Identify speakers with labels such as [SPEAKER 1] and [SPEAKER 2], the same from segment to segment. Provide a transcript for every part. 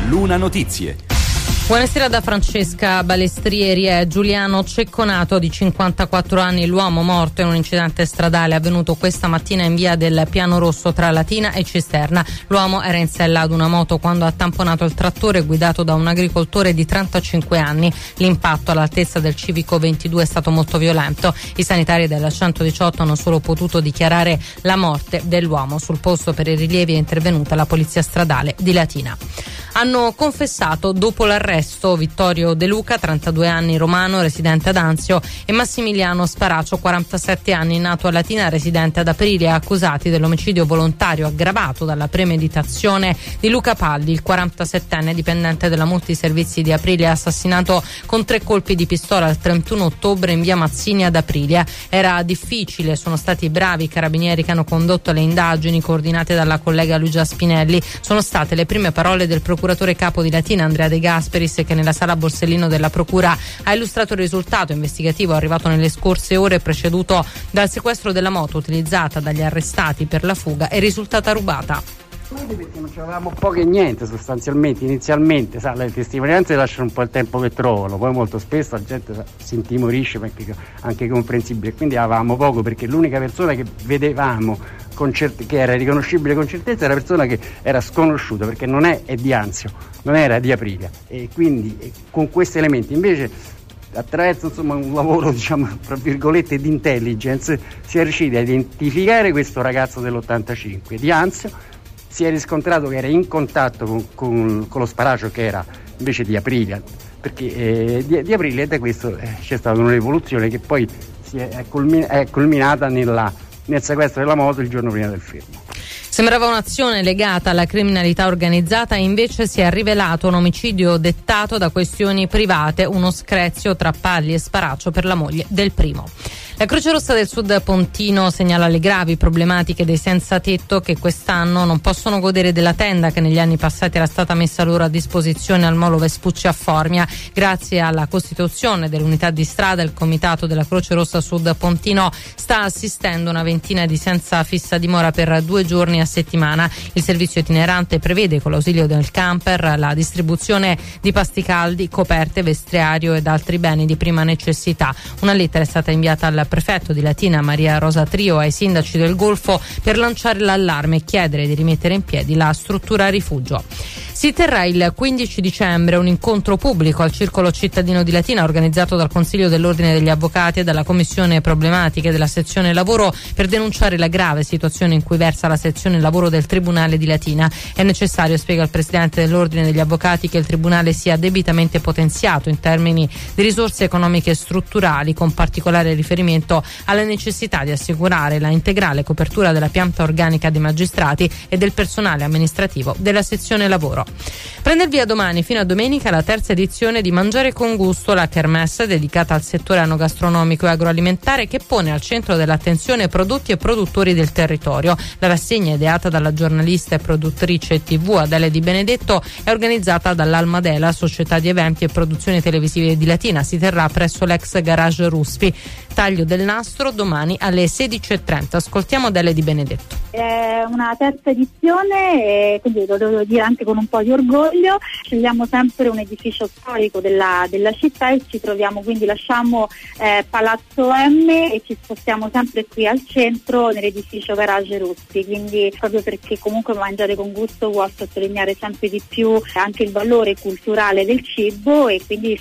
[SPEAKER 1] Luna Notizie.
[SPEAKER 2] Buonasera da Francesca Balestrieri. È Giuliano Cecconato, di 54 anni, l'uomo morto in un incidente stradale avvenuto questa mattina in via del Piano Rosso tra Latina e Cisterna. L'uomo era in sella ad una moto quando ha tamponato il trattore guidato da un agricoltore di 35 anni. L'impatto all'altezza del civico 22 è stato molto violento. I sanitari del 118 hanno solo potuto dichiarare la morte dell'uomo. Sul posto per i rilievi è intervenuta la polizia stradale di Latina. Hanno confessato dopo l'arresto Vittorio De Luca, 32 anni, romano, residente ad Anzio, e Massimiliano Sparacio, 47 anni, nato a Latina, residente ad Aprilia, accusati dell'omicidio volontario aggravato dalla premeditazione di Luca Palli, il 47enne dipendente della Multiservizi di Aprilia, assassinato con 3 colpi di pistola il 31 ottobre in via Mazzini ad Aprilia. Era difficile, sono stati bravi i carabinieri che hanno condotto le indagini coordinate dalla collega Luigia Spinelli. Sono state le prime parole del procuratore capo di Latina Andrea De Gasperis, che nella sala Borsellino della procura ha illustrato il risultato investigativo arrivato nelle scorse ore, preceduto dal sequestro della moto utilizzata dagli arrestati per la fuga e risultata rubata.
[SPEAKER 3] Perché non avevamo poco e niente sostanzialmente, inizialmente, le testimonianze lasciano un po' il tempo che trovano, poi molto spesso la gente si intimorisce, perché anche comprensibile, quindi avevamo poco, perché l'unica persona che vedevamo che era riconoscibile con certezza era una persona che era sconosciuta, perché non è di Anzio, non era di Aprilia, e quindi con questi elementi invece, attraverso un lavoro tra virgolette di intelligence, si è riusciti a identificare questo ragazzo dell'85 di Anzio. Si è riscontrato che era in contatto con lo Sparacio, che era invece di Aprilia, perché di Aprilia, e da questo c'è stata un'evoluzione che poi è culminata nel sequestro della moto il giorno prima del fermo.
[SPEAKER 2] Sembrava un'azione legata alla criminalità organizzata, invece si è rivelato un omicidio dettato da questioni private, uno screzio tra Palli e Sparacio per la moglie del primo. La Croce Rossa del Sud Pontino segnala le gravi problematiche dei senza tetto, che quest'anno non possono godere della tenda che negli anni passati era stata messa loro a disposizione al Molo Vespucci a Formia. Grazie alla costituzione dell'unità di strada, il comitato della Croce Rossa Sud Pontino sta assistendo una ventina di senza fissa dimora per 2 giorni a settimana. Il servizio itinerante prevede, con l'ausilio del camper, la distribuzione di pasti caldi, coperte, vestiario ed altri beni di prima necessità. Una lettera è stata inviata al prefetto di Latina Maria Rosa Trio e ai sindaci del Golfo per lanciare l'allarme e chiedere di rimettere in piedi la struttura rifugio. Si terrà il 15 dicembre un incontro pubblico al Circolo Cittadino di Latina, organizzato dal Consiglio dell'Ordine degli Avvocati e dalla Commissione Problematiche della sezione lavoro, per denunciare la grave situazione in cui versa la sezione lavoro del Tribunale di Latina. È necessario, spiega il Presidente dell'Ordine degli Avvocati, che il Tribunale sia debitamente potenziato in termini di risorse economiche e strutturali, con particolare riferimento alla necessità di assicurare la integrale copertura della pianta organica dei magistrati e del personale amministrativo della sezione lavoro. Prende il via domani fino a domenica la terza edizione di Mangiare con Gusto, la kermesse dedicata al settore enogastronomico e agroalimentare, che pone al centro dell'attenzione prodotti e produttori del territorio. La rassegna, ideata dalla giornalista e produttrice TV Adele Di Benedetto, è organizzata dall'Almadela, società di eventi e produzioni televisive di Latina. Si terrà presso l'ex garage Ruspi. Taglio del nastro domani alle 16:30. Ascoltiamo Adele Di Benedetto.
[SPEAKER 4] È una terza edizione, quindi lo devo dire anche con un po' di orgoglio. Scegliamo sempre un edificio storico della città e ci troviamo, quindi lasciamo Palazzo M e ci spostiamo sempre qui al centro nell'edificio Garage Russi, quindi proprio perché comunque Mangiare con Gusto vuole sottolineare sempre di più anche il valore culturale del cibo, e quindi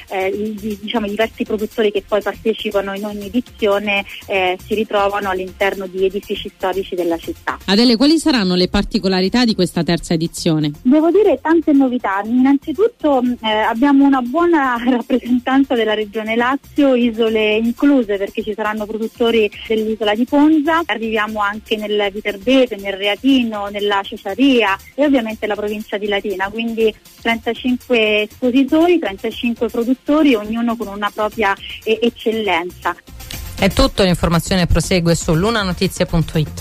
[SPEAKER 4] i diversi produttori che poi partecipano in ogni edizione si ritrovano all'interno di edifici storici della città.
[SPEAKER 5] Adele, quali saranno le particolarità di questa terza edizione?
[SPEAKER 4] Devo dire tante novità. Innanzitutto abbiamo una buona rappresentanza della Regione Lazio, isole incluse, perché ci saranno produttori dell'isola di Ponza. Arriviamo anche nel Viterbese, nel Reatino, nella Ciociaria e ovviamente la provincia di Latina, quindi 35 espositori, 35 produttori, ognuno con una propria eccellenza.
[SPEAKER 2] È tutto, l'informazione prosegue su lunanotizie.it.